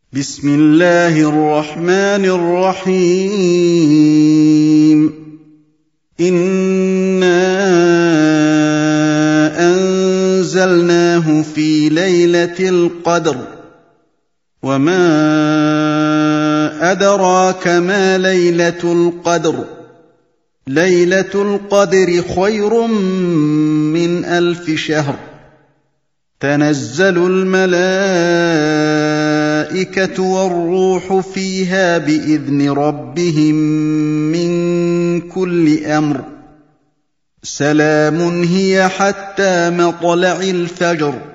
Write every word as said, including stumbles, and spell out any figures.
بسم الله الرحمن الرحيم إنا أنزلناه في ليلة القدر وما أدراك ما ليلة القدر ليلة القدر خير من ألف شهر تنزل الملائكة والروح فيها بإذن ربهم من كل أمر سلام هي حتى مطلع الفجر